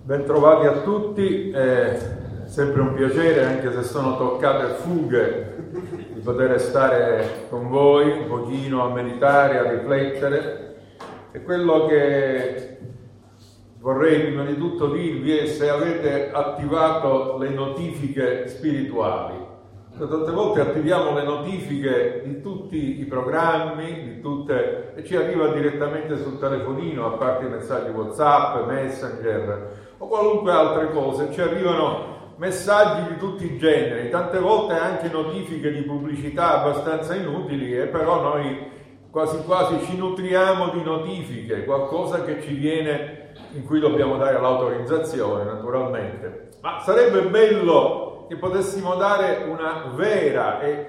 Bentrovati a tutti, è sempre un piacere, anche se sono toccate fughe, di poter stare con voi un pochino a meditare, a riflettere. E quello che vorrei prima di tutto dirvi è se avete attivato le notifiche spirituali. Tante volte attiviamo le notifiche di tutti i programmi, e ci arriva direttamente sul telefonino, a parte i messaggi WhatsApp, Messenger o qualunque altre cose, ci arrivano messaggi di tutti i generi, tante volte anche notifiche di pubblicità abbastanza inutili, e però noi quasi quasi ci nutriamo di notifiche, qualcosa che ci viene, in cui dobbiamo dare l'autorizzazione naturalmente. Ma sarebbe bello che potessimo dare una vera e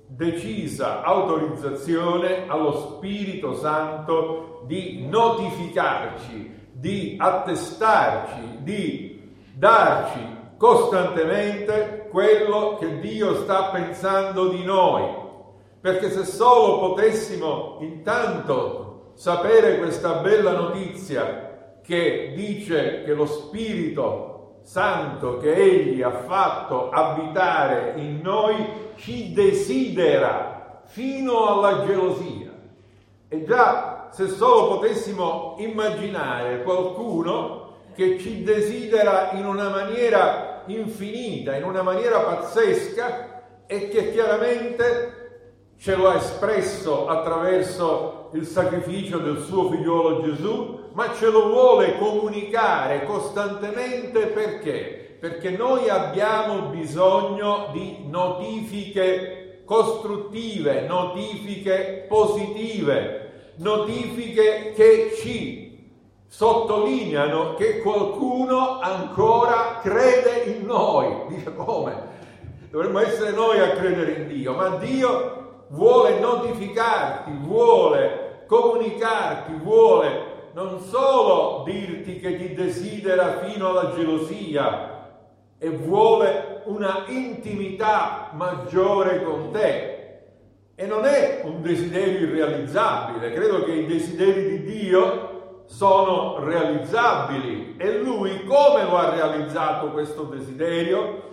decisa autorizzazione allo Spirito Santo di notificarci, di attestarci, di darci costantemente quello che Dio sta pensando di noi. Perché se solo potessimo intanto sapere questa bella notizia che dice che lo Spirito Santo che Egli ha fatto abitare in noi ci desidera fino alla gelosia. E già se solo potessimo immaginare qualcuno che ci desidera in una maniera infinita, in una maniera pazzesca, e che chiaramente ce lo ha espresso attraverso il sacrificio del suo figliolo Gesù, ma ce lo vuole comunicare costantemente. Perché? Perché noi abbiamo bisogno di notifiche costruttive, notifiche positive, notifiche che ci sottolineano che qualcuno ancora crede in noi. Dice come? Dovremmo essere noi a credere in Dio, ma Dio vuole notificarti, vuole comunicarti, vuole non solo dirti che ti desidera fino alla gelosia, e vuole una intimità maggiore con te. E non è un desiderio irrealizzabile. Credo che i desideri di Dio sono realizzabili. E Lui come lo ha realizzato questo desiderio?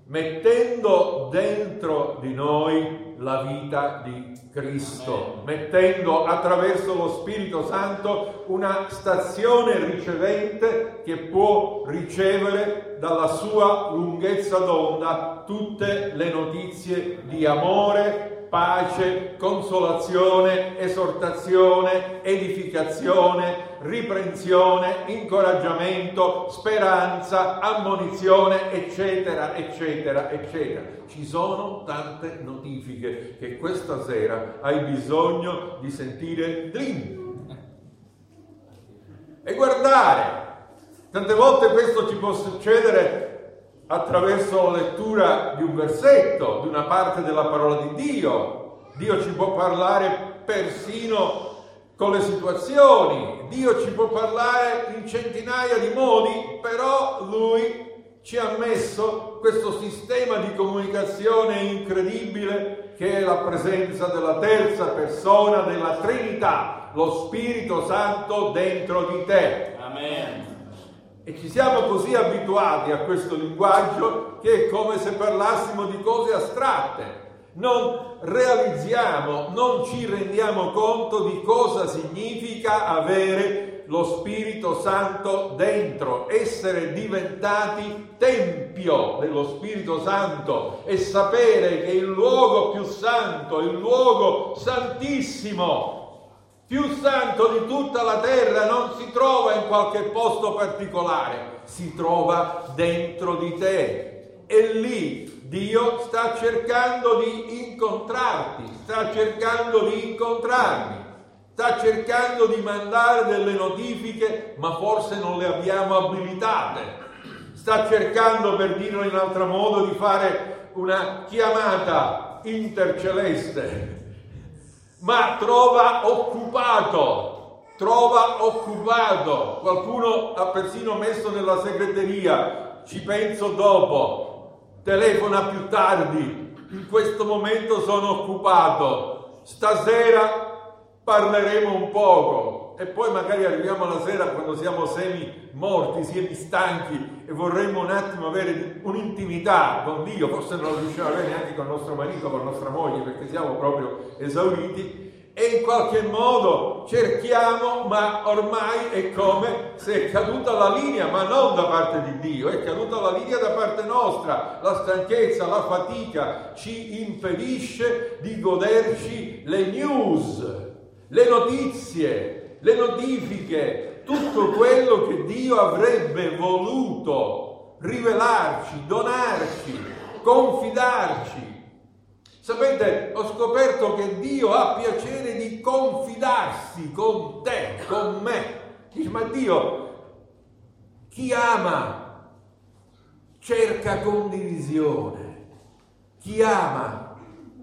Mettendo dentro di noi la vita di Cristo, mettendo attraverso lo Spirito Santo una stazione ricevente che può ricevere dalla sua lunghezza d'onda tutte le notizie di amore, pace, consolazione, esortazione, edificazione, riprensione, incoraggiamento, speranza, ammonizione, eccetera, eccetera, eccetera. Ci sono tante notifiche che questa sera hai bisogno di sentire drin e guardare. Tante volte questo ci può succedere attraverso la lettura di un versetto, di una parte della parola di Dio. Dio ci può parlare persino con le situazioni, Dio ci può parlare in centinaia di modi, però Lui ci ha messo questo sistema di comunicazione incredibile che è la presenza della terza persona della Trinità, lo Spirito Santo dentro di te. Amen. E ci siamo così abituati a questo linguaggio che è come se parlassimo di cose astratte. Non realizziamo, non ci rendiamo conto di cosa significa avere lo Spirito Santo dentro, essere diventati tempio dello Spirito Santo e sapere che il luogo più santo, il luogo santissimo, più santo di tutta la terra, non si trova in qualche posto particolare, si trova dentro di te. E lì Dio sta cercando di incontrarti, sta cercando di incontrarmi, sta cercando di mandare delle notifiche, ma forse non le abbiamo abilitate. Sta cercando, per dirlo in altro modo, di fare una chiamata interceleste, ma trova occupato. Qualcuno ha persino messo nella segreteria: ci penso dopo, telefona più tardi, in questo momento sono occupato, stasera parleremo un poco. e poi magari arriviamo alla sera quando siamo semi morti, semi stanchi e vorremmo un attimo avere un'intimità con Dio, forse non lo riusciamo a avere neanche con il nostro marito, con nostra moglie, perché siamo proprio esauriti, e in qualche modo cerchiamo, ma ormai è come se è caduta la linea, ma non da parte di Dio, è caduta la linea da parte nostra. La stanchezza, la fatica ci impedisce di goderci le news, le notizie, le notifiche, tutto quello che Dio avrebbe voluto rivelarci, donarci, confidarci. Sapete, ho scoperto che Dio ha piacere di confidarsi con te, con me. Dici, ma Dio, chi ama cerca condivisione, chi ama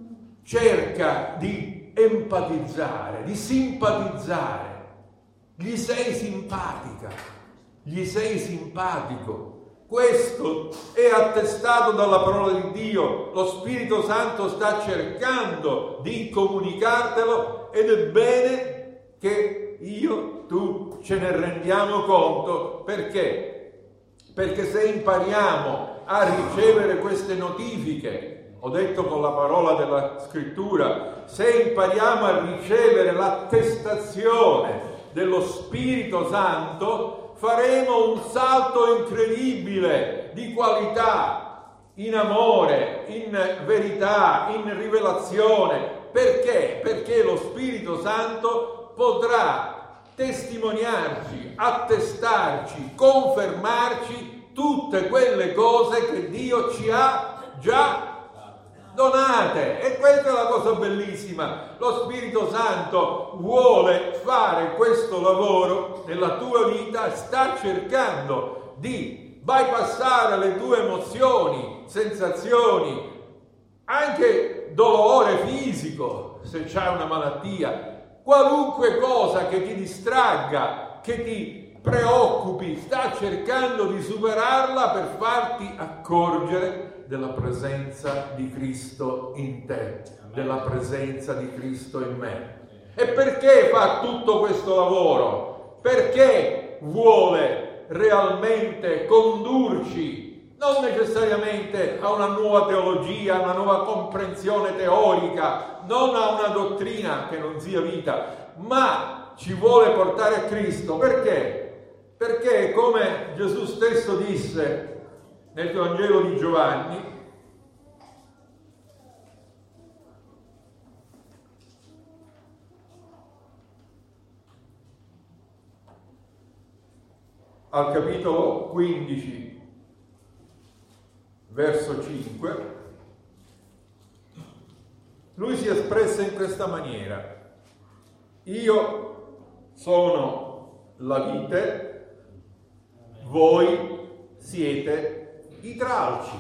cerca di empatizzare, di simpatizzare. Gli sei simpatica, gli sei simpatico. Questo è attestato dalla parola di Dio. Lo Spirito Santo sta cercando di comunicartelo ed è bene che tu ce ne rendiamo conto. Perché? Perché se impariamo a ricevere queste notifiche, ho detto con la parola della Scrittura, se impariamo a ricevere l'attestazione dello Spirito Santo, faremo un salto incredibile di qualità, in amore, in verità, in rivelazione. Perché? Perché lo Spirito Santo potrà testimoniarci, attestarci, confermarci tutte quelle cose che Dio ci ha già donate. E questa è la cosa bellissima. Lo Spirito Santo vuole fare questo lavoro nella tua vita, sta cercando di bypassare le tue emozioni, sensazioni, anche dolore fisico se c'hai una malattia, qualunque cosa che ti distragga, che ti preoccupi, sta cercando di superarla per farti accorgere della presenza di Cristo in te, della presenza di Cristo in me. E perché fa tutto questo lavoro? Perché vuole realmente condurci, non necessariamente a una nuova teologia, a una nuova comprensione teorica, non a una dottrina che non sia vita, ma ci vuole portare a Cristo. Perché? Perché, come Gesù stesso disse nel Vangelo di Giovanni, al capitolo 15, verso 5, lui si espresse in questa maniera: io sono la vite, voi siete i tralci.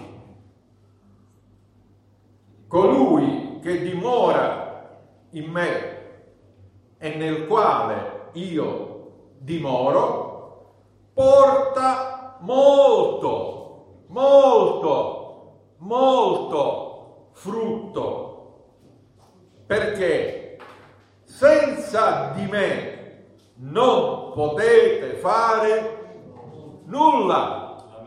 Colui che dimora in me e nel quale io dimoro porta molto, molto, molto frutto, perché senza di me non potete fare nulla.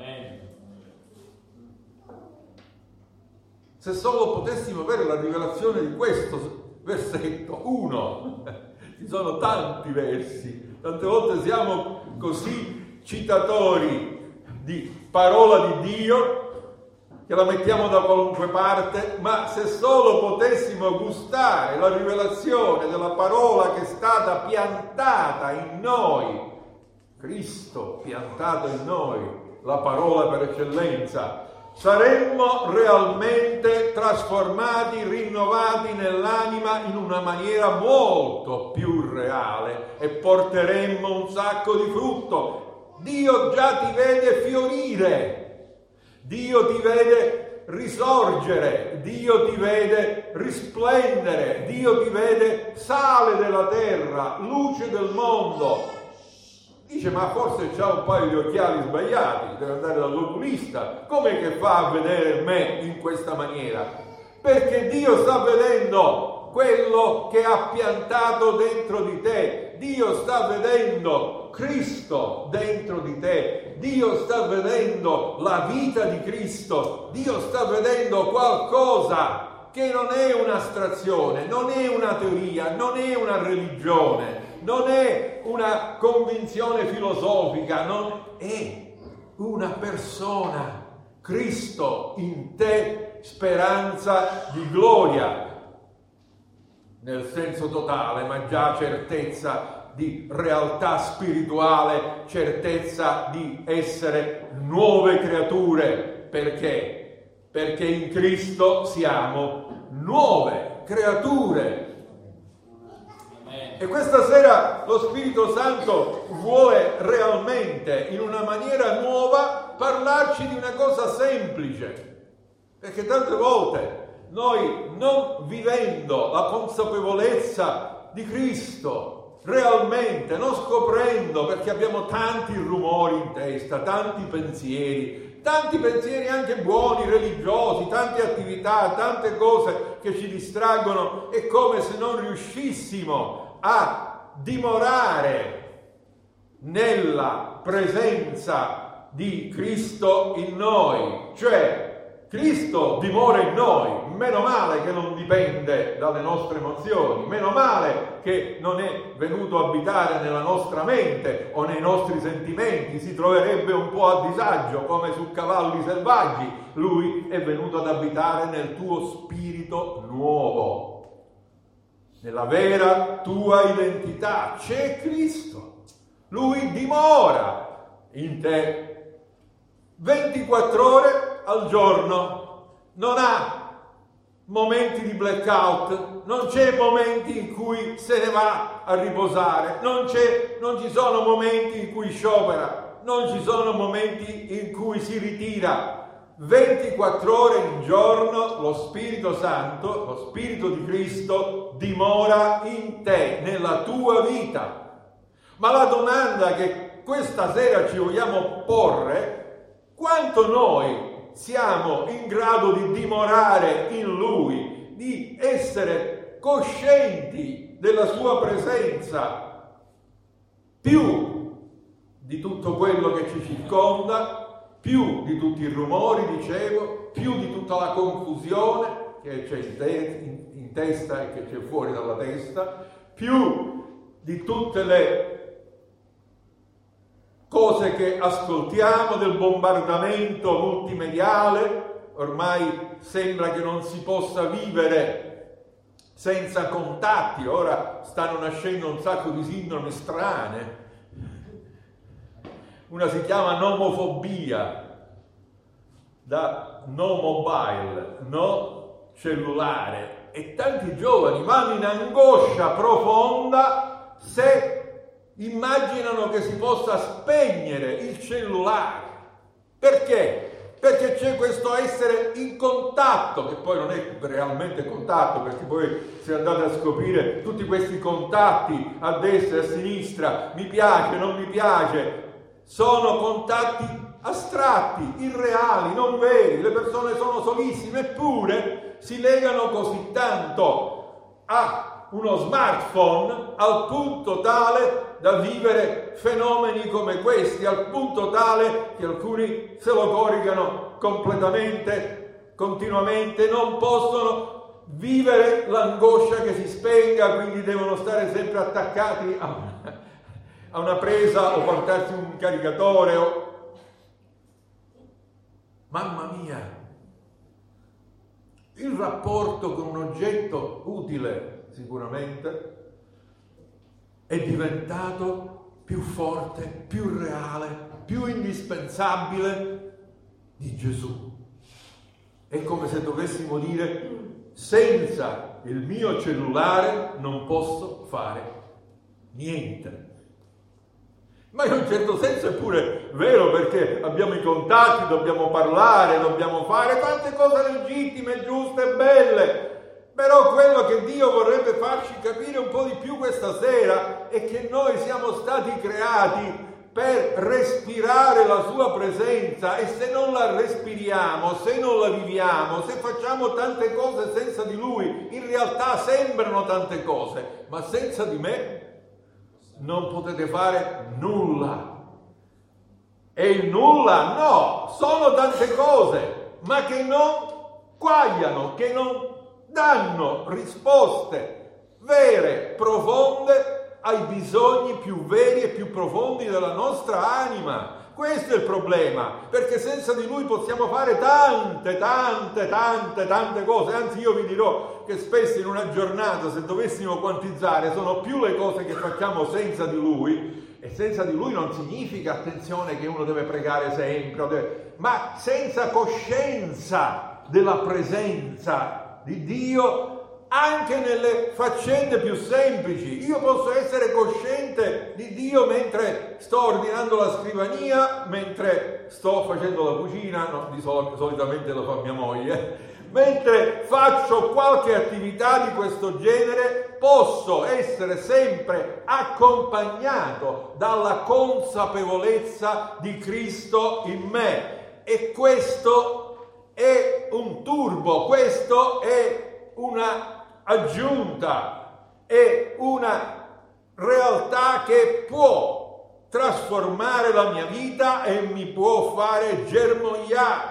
Se solo potessimo avere la rivelazione di questo versetto, uno, ci sono tanti versi, tante volte siamo così citatori di parola di Dio che la mettiamo da qualunque parte, ma se solo potessimo gustare la rivelazione della parola che è stata piantata in noi, Cristo piantato in noi, la parola per eccellenza, saremmo realmente trasformati, rinnovati nell'anima in una maniera molto più reale e porteremmo un sacco di frutto. Dio già ti vede fiorire, Dio ti vede risorgere, Dio ti vede risplendere, Dio ti vede sale della terra, luce del mondo. Dice, ma forse c'ha un paio di occhiali sbagliati, deve andare dall'oculista. Com'è che fa a vedere me in questa maniera? Perché Dio sta vedendo quello che ha piantato dentro di te. Dio sta vedendo Cristo dentro di te, Dio sta vedendo la vita di Cristo, Dio sta vedendo qualcosa che non è un'astrazione, non è una teoria, non è una religione, non è una convinzione filosofica, non è una persona, Cristo in te, speranza di gloria, nel senso totale, ma già certezza di realtà spirituale, certezza di essere nuove creature. Perché? Perché in Cristo siamo nuove creature. E questa sera lo Spirito Santo vuole realmente, in una maniera nuova, parlarci di una cosa semplice. Perché tante volte noi, non vivendo la consapevolezza di Cristo realmente, non scoprendo, perché abbiamo tanti rumori in testa, tanti pensieri anche buoni, religiosi, tante attività, tante cose che ci distraggono, è come se non riuscissimo a dimorare nella presenza di Cristo in noi, cioè Cristo dimora in noi. Meno male che non dipende dalle nostre emozioni, meno male che non è venuto a abitare nella nostra mente o nei nostri sentimenti, si troverebbe un po' a disagio come su cavalli selvaggi. Lui è venuto ad abitare nel tuo spirito nuovo, nella vera tua identità. C'è Cristo, Lui dimora in te 24 ore al giorno, non ha momenti di blackout, non c'è momenti in cui se ne va a riposare, non ci sono momenti in cui sciopera, non ci sono momenti in cui si ritira. 24 ore al giorno lo Spirito Santo, lo Spirito di Cristo dimora in te, nella tua vita. Ma la domanda che questa sera ci vogliamo porre: quanto noi siamo in grado di dimorare in Lui, di essere coscienti della Sua presenza, più di tutto quello che ci circonda, più di tutti i rumori, dicevo, più di tutta la confusione che c'è in testa e che c'è fuori dalla testa, più di tutte le cose che ascoltiamo, del bombardamento multimediale. Ormai sembra che non si possa vivere senza contatti. Ora stanno nascendo un sacco di sindromi strane. Una si chiama nomofobia, da no mobile, no cellulare, e tanti giovani vanno in angoscia profonda se immaginano che si possa spegnere il cellulare. Perché? Perché c'è questo essere in contatto, che poi non è realmente contatto, perché poi se andate a scoprire tutti questi contatti a destra e a sinistra, mi piace, non mi piace, sono contatti astratti, irreali, non veri. Le persone sono solissime, eppure si legano così tanto a uno smartphone al punto tale da vivere fenomeni come questi, al punto tale che alcuni se lo coricano completamente, continuamente, non possono vivere l'angoscia che si spenga, quindi devono stare sempre attaccati a una presa o portarsi un caricatore. Mamma mia! Il rapporto con un oggetto utile, sicuramente, è diventato più forte, più reale, più indispensabile di Gesù. È come se dovessimo dire: senza il mio cellulare non posso fare niente. Ma in un certo senso è pure vero, perché abbiamo i contatti, dobbiamo parlare, dobbiamo fare tante cose legittime, giuste e belle. Però quello che Dio vorrebbe farci capire un po' di più questa sera è che noi siamo stati creati per respirare la sua presenza, e se non la respiriamo, se non la viviamo, se facciamo tante cose senza di Lui, in realtà sembrano tante cose, ma senza di me non potete fare nulla. E il nulla no, sono tante cose, ma che non quagliano, che non danno risposte vere, profonde ai bisogni più veri e più profondi della nostra anima. Questo è il problema, perché senza di Lui possiamo fare tante cose. Anzi, io vi dirò che spesso in una giornata, se dovessimo quantizzare, sono più le cose che facciamo senza di Lui. E senza di Lui non significa, attenzione, che uno deve pregare sempre, ma senza coscienza della presenza di Dio anche nelle faccende più semplici. Io posso essere cosciente di Dio mentre sto ordinando la scrivania, mentre sto facendo la cucina, no, solitamente lo fa mia moglie, mentre faccio qualche attività di questo genere, posso essere sempre accompagnato dalla consapevolezza di Cristo in me. E questo è un turbo, questo è una aggiunta, è una realtà che può trasformare la mia vita e mi può fare germogliare,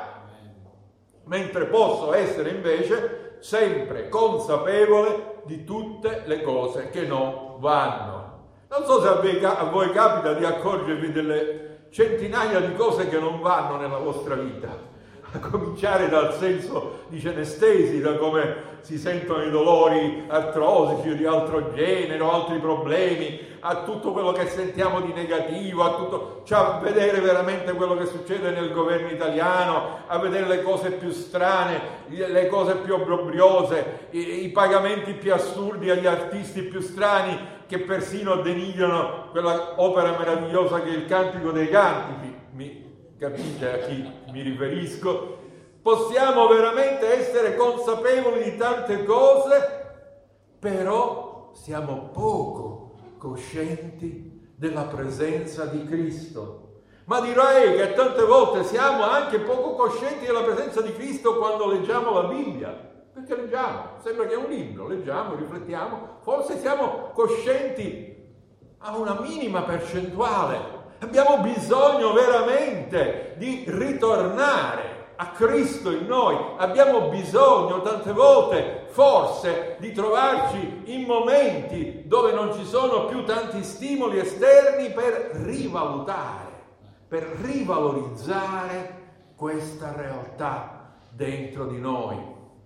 mentre posso essere invece sempre consapevole di tutte le cose che non vanno. Non so se a voi capita di accorgervi delle centinaia di cose che non vanno nella vostra vita, a cominciare dal senso di cenestesi, da come si sentono i dolori artrosici o di altro genere, o altri problemi, a tutto quello che sentiamo di negativo, a vedere veramente quello che succede nel governo italiano, a vedere le cose più strane, le cose più obbrobriose, i pagamenti più assurdi agli artisti più strani, che persino denigrano quella opera meravigliosa che è il Cantico dei Cantici. Capite a chi mi riferisco? Possiamo veramente essere consapevoli di tante cose, però siamo poco coscienti della presenza di Cristo. Ma direi che tante volte siamo anche poco coscienti della presenza di Cristo quando leggiamo la Bibbia. Perché leggiamo, sembra che è un libro, leggiamo, riflettiamo, forse siamo coscienti a una minima percentuale. Abbiamo bisogno veramente di ritornare a Cristo in noi. Abbiamo bisogno tante volte, forse, di trovarci in momenti dove non ci sono più tanti stimoli esterni per rivalutare, per rivalorizzare questa realtà dentro di noi.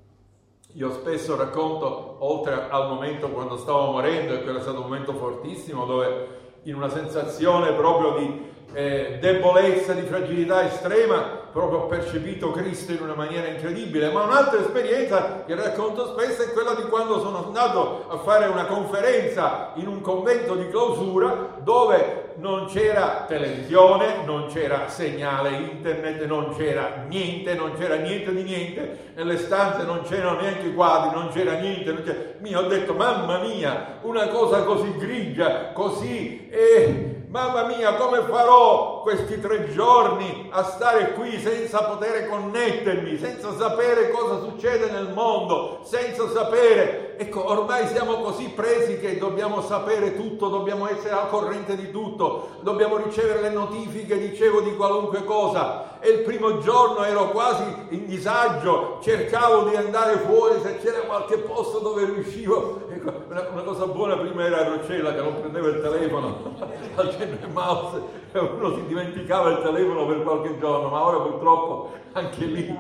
Io spesso racconto, oltre al momento quando stavo morendo, e quello è stato un momento fortissimo, dove in una sensazione proprio di debolezza, di fragilità estrema, proprio ho percepito Cristo in una maniera incredibile. Ma un'altra esperienza che racconto spesso è quella di quando sono andato a fare una conferenza in un convento di clausura, dove non c'era televisione, non c'era segnale internet, non c'era niente di niente, nelle stanze non c'erano neanche i quadri, non c'era niente, ho detto mamma mia, una cosa così grigia, così, mamma mia, come farò questi 3 giorni a stare qui senza poter connettermi, senza sapere cosa succede nel mondo, senza sapere, ecco, ormai siamo così presi che dobbiamo sapere tutto, dobbiamo essere al corrente di tutto, dobbiamo ricevere le notifiche, dicevo, di qualunque cosa. E il primo giorno ero quasi in disagio, cercavo di andare fuori se c'era qualche posto dove riuscivo. Ecco, una cosa buona prima era Roccella, che non prendeva il telefono al General Mouse, uno si dimenticava il telefono per qualche giorno, ma ora purtroppo anche lì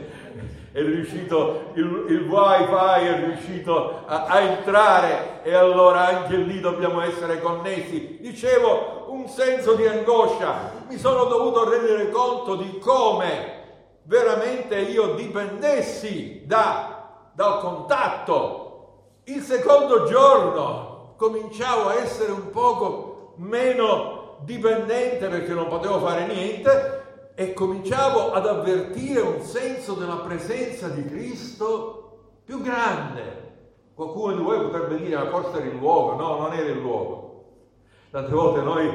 è riuscito, il wifi è riuscito a entrare, e allora anche lì dobbiamo essere connessi. Dicevo, un senso di angoscia, mi sono dovuto rendere conto di come veramente io dipendessi dal contatto. Il secondo giorno cominciavo a essere un poco meno dipendente, perché non potevo fare niente, e cominciavo ad avvertire un senso della presenza di Cristo più grande. Qualcuno di voi potrebbe dire, ma forse era il luogo. No, non era il luogo. Tante volte noi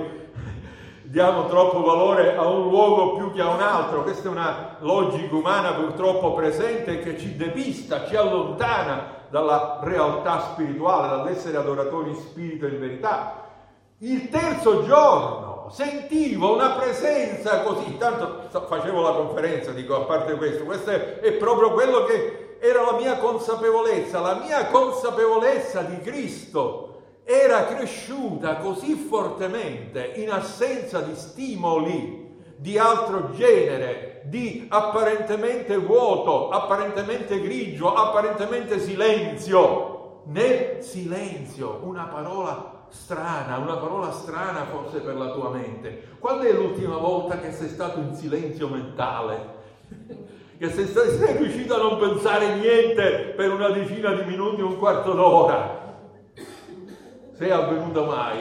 diamo troppo valore a un luogo più che a un altro. Questa è una logica umana purtroppo presente, che ci depista, ci allontana dalla realtà spirituale, dall'essere adoratori in spirito e in verità. Il terzo giorno sentivo una presenza così, tanto facevo la conferenza, dico, a parte questo è proprio quello che era la mia consapevolezza di Cristo era cresciuta così fortemente in assenza di stimoli di altro genere, di apparentemente vuoto, apparentemente grigio, apparentemente silenzio. Nel silenzio, una parola strana forse per la tua mente. Quando è l'ultima volta che sei stato in silenzio mentale? Che sei riuscito a non pensare niente per una decina di minuti, un quarto d'ora? Se è avvenuto mai?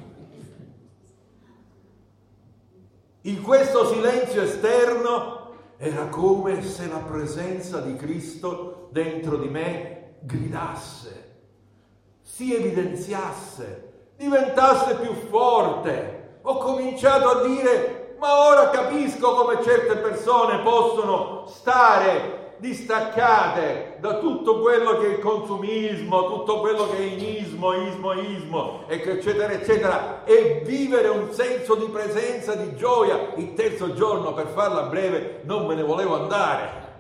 In questo silenzio esterno era come se la presenza di Cristo dentro di me gridasse, si evidenziasse, diventasse più forte. Ho cominciato a dire: ma ora capisco come certe persone possono stare distaccate da tutto quello che è il consumismo, tutto quello che è ismo, eccetera, eccetera, e vivere un senso di presenza, di gioia. Il terzo giorno, per farla breve, non me ne volevo andare.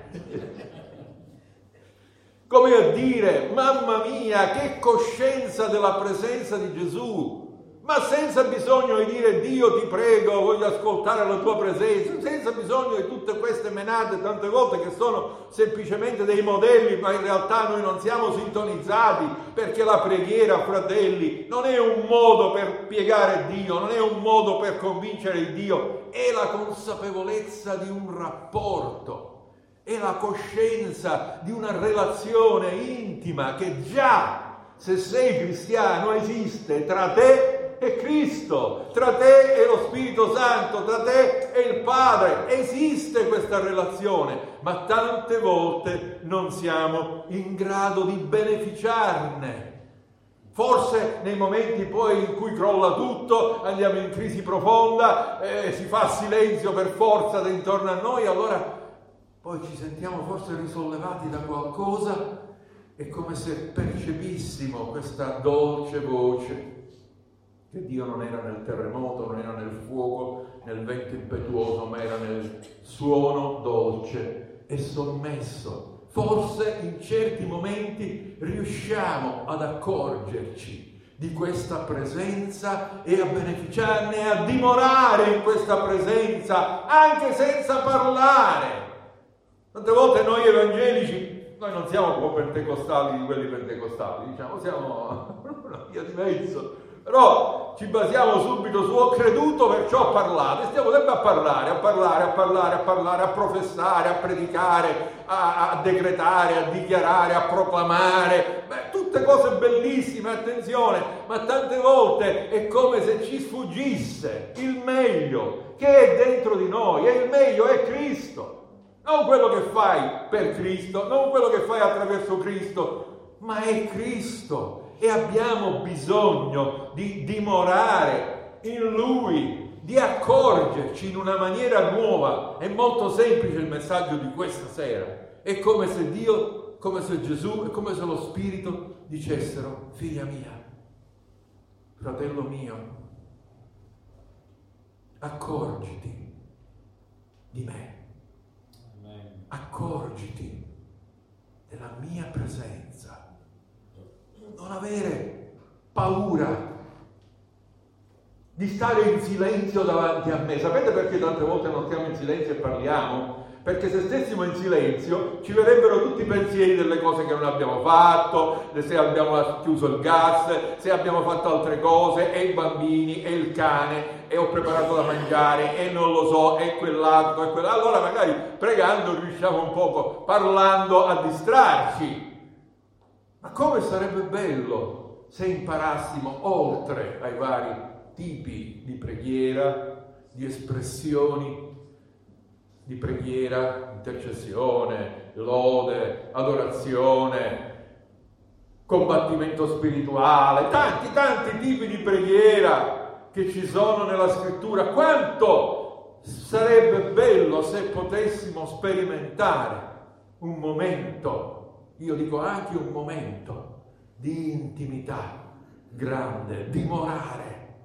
Come a dire: mamma mia, che coscienza della presenza di Gesù! Ma senza bisogno di dire: Dio ti prego, voglio ascoltare la tua presenza, senza bisogno di tutte queste menate tante volte che sono semplicemente dei modelli, ma in realtà noi non siamo sintonizzati, perché la preghiera, fratelli, non è un modo per piegare Dio, non è un modo per convincere Dio, è la consapevolezza di un rapporto, è la coscienza di una relazione intima che già, se sei cristiano, esiste tra te e Cristo, tra te e lo Spirito Santo, tra te e il Padre. Esiste questa relazione, ma tante volte non siamo in grado di beneficiarne. Forse nei momenti poi in cui crolla tutto, andiamo in crisi profonda, si fa silenzio per forza intorno a noi, allora poi ci sentiamo forse risollevati da qualcosa. È come se percepissimo questa dolce voce che Dio non era nel terremoto, non era nel fuoco, nel vento impetuoso, ma era nel suono dolce e sommesso. Forse in certi momenti riusciamo ad accorgerci di questa presenza e a beneficiarne, a dimorare in questa presenza, anche senza parlare. Tante volte noi evangelici, noi non siamo come pentecostali di quelli pentecostali, diciamo, siamo una via di mezzo. Però ci basiamo subito su ho creduto, perciò ho parlato, e stiamo sempre a parlare, a professare, a predicare, a decretare, a dichiarare, a proclamare. Tutte cose bellissime, attenzione, ma tante volte è come se ci sfuggisse il meglio che è dentro di noi, e il meglio è Cristo. Non quello che fai per Cristo, non quello che fai attraverso Cristo, ma è Cristo. E abbiamo bisogno di dimorare in Lui, di accorgerci in una maniera nuova. È molto semplice il messaggio di questa sera. È come se Dio, come se Gesù e come se lo Spirito dicessero: figlia mia, fratello mio, accorgiti di me. Accorgiti della mia presenza. Non avere paura di stare in silenzio davanti a me. Sapete perché tante volte non stiamo in silenzio e parliamo? Perché se stessimo in silenzio ci verrebbero tutti i pensieri delle cose che non abbiamo fatto, se abbiamo chiuso il gas, se abbiamo fatto altre cose, e i bambini, e il cane, e ho preparato da mangiare, e non lo so, e quell'altro, e quell'altro. Allora magari pregando riusciamo un poco, parlando, a distrarci. Ma come sarebbe bello se imparassimo, oltre ai vari tipi di preghiera, di espressioni di preghiera, intercessione, lode, adorazione, combattimento spirituale, tanti tipi di preghiera che ci sono nella scrittura. Quanto sarebbe bello se potessimo sperimentare un momento, io dico anche un momento di intimità grande, dimorare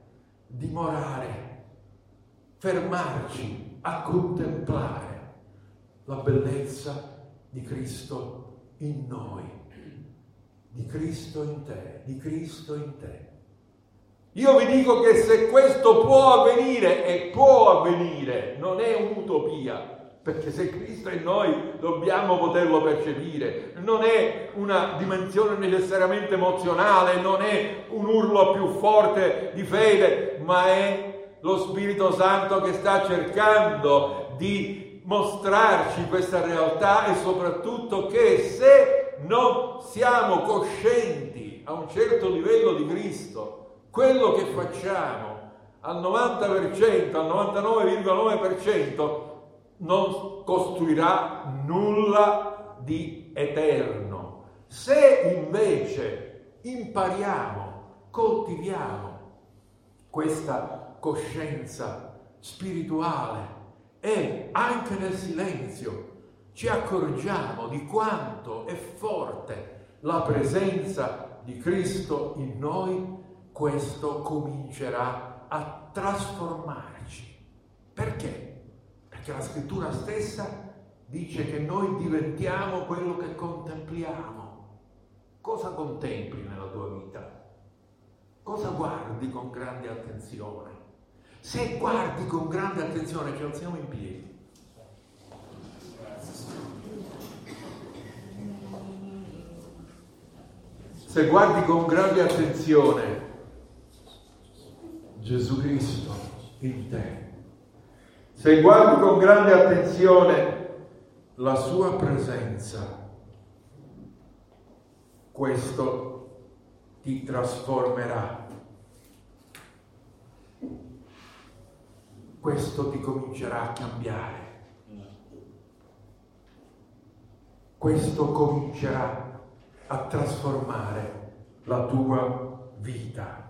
dimorare, fermarci a contemplare la bellezza di Cristo in noi, di Cristo in te, di Cristo in te. Io vi dico che se questo può avvenire, e può avvenire, non è un'utopia, perché se Cristo è in noi dobbiamo poterlo percepire. Non è una dimensione necessariamente emozionale, non è un urlo più forte di fede, ma è lo Spirito Santo che sta cercando di mostrarci questa realtà, e soprattutto che se non siamo coscienti a un certo livello di Cristo, quello che facciamo al 90%, al 99,9% non costruirà nulla di eterno. Se invece impariamo, coltiviamo questa coscienza spirituale e anche nel silenzio ci accorgiamo di quanto è forte la presenza di Cristo in noi, questo comincerà a trasformarci. Perché? Perché la scrittura stessa dice che noi diventiamo quello che contempliamo. Cosa contempli nella tua vita? Cosa guardi con grande attenzione? Se guardi con grande attenzione, ci alziamo in piedi. Se guardi con grande attenzione Gesù Cristo in te, se guardi con grande attenzione la sua presenza, questo ti trasformerà. Questo ti comincerà a cambiare. Questo comincerà a trasformare la tua vita.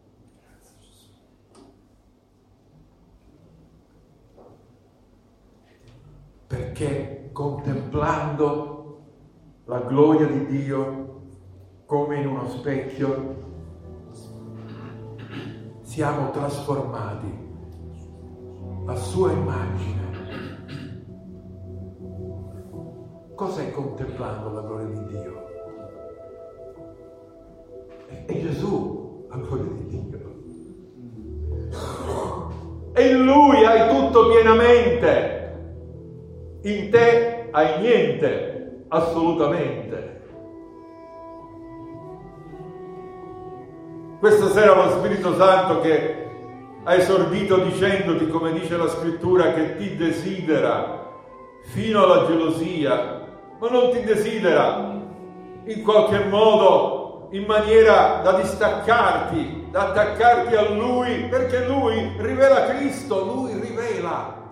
Perché contemplando la gloria di Dio come in uno specchio, siamo trasformati a sua immagine. Cos'è contemplando la gloria di Dio? È Gesù la gloria di Dio. E in Lui hai tutto pienamente. In te hai niente, assolutamente. Questa sera lo Spirito Santo che ha esordito dicendoti, come dice la Scrittura, che ti desidera fino alla gelosia, ma non ti desidera in qualche modo in maniera da distaccarti, da attaccarti a Lui, perché Lui rivela Cristo, Lui rivela